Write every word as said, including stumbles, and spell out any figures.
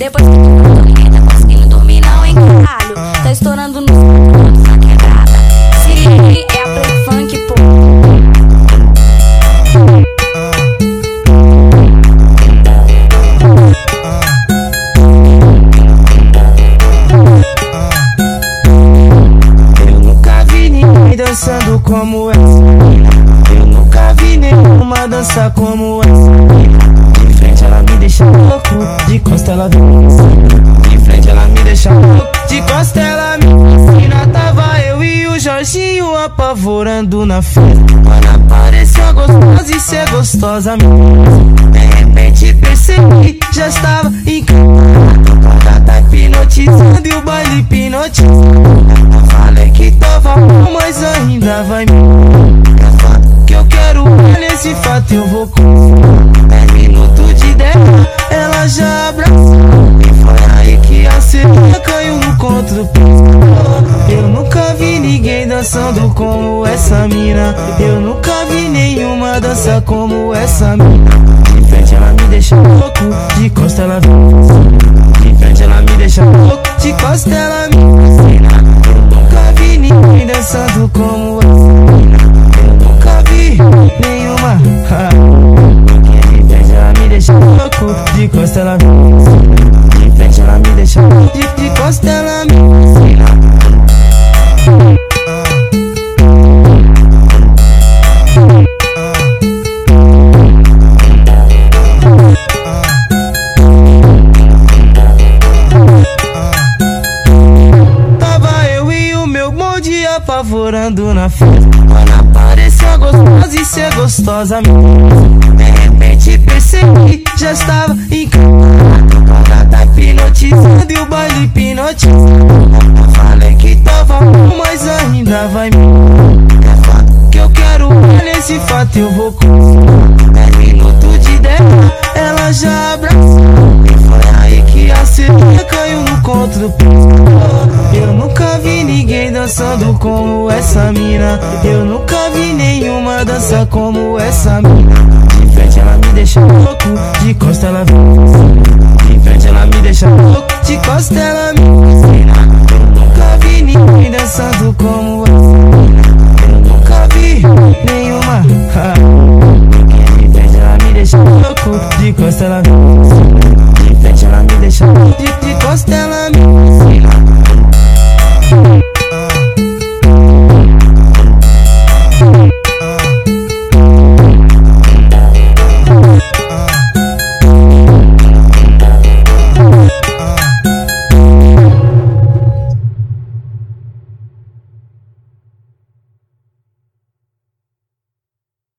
Depois que tu ninguém tá conseguindo dormir não, hein, caralho. Tá estourando no tá quebrada. Se liga, é a Play Funk, pô. Eu nunca vi ninguém dançando como essa. Eu nunca vi nenhuma dança como essa. De frente ela me deixa louco, de costa ela vem. De frente ela me deixa louco, de costa ela me ensina. Tava eu e o Jorginho apavorando na festa. Quando apareceu a gostosa e cê gostosa minha. De repente percebi, já estava encantado. Ela tá hipnotizando e o baile hipnotizando. Eu falei que tava bom, mas ainda vai me que eu quero olhar esse fato eu vou com dez minutos de derra, ela já abraçou. E foi aí que a cena caiu no contrapeso. Eu nunca vi ninguém dançando como essa mina. Eu nunca vi nenhuma dança como essa mina. De frente ela me deixa louco, de costa ela vem. De frente ela me deixa louco, de costa ela me ensina. Eu nunca vi ninguém dançando como essa mina. Nenhuma, ha. Quem me pede ela me deixa louco, de costa ela me. De frente ela me deixa louco, de, de costa ela me ensina. Tava eu e o meu bonde apavorando na festa. Quando apareceu a gostosa e cê gostosa minha. De repente percebi, já estava encantado. Ela tá hipnotizando e o baile hipnotizando. Eu falei que tava bom, mas ainda vai me é fato que eu quero olhar nesse fato eu vou com dez minutos de derra, ela já abraçou. E foi aí que a cena caiu no contrapeso. Eu nunca vi ninguém dançando como essa mina. Eu nunca vi nenhuma dança como essa mina. De frente ela me deixa louco, de costa ela vem. De frente ela me deixa louco, de costa ela me ensina. Eu nunca vi ninguém dançando como essa mina. Eu nunca vi nenhuma, ha. Quem me pede ela me deixa louco, de costa ela vem. De frente ela me deixa louco, de, de costa ela me ensina.